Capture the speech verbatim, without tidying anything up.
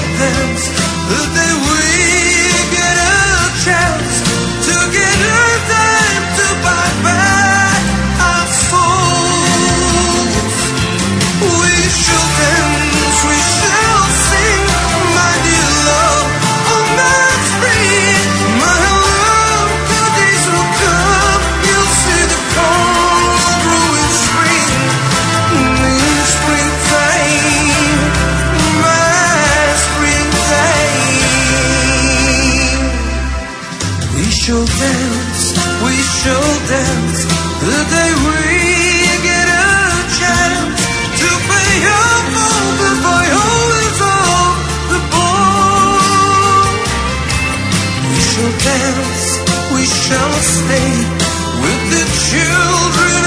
dance the day we get a chance to get our time to buy back our souls. We shall dance, we shall sing, my dear love, on that spring. My love, good days will come, you'll see the corn grow in spring. In springtime, my springtime. We shall dance, we shall dance the day we get a chance to pay up all the boy always all the ball. We shall dance, we shall stay with the children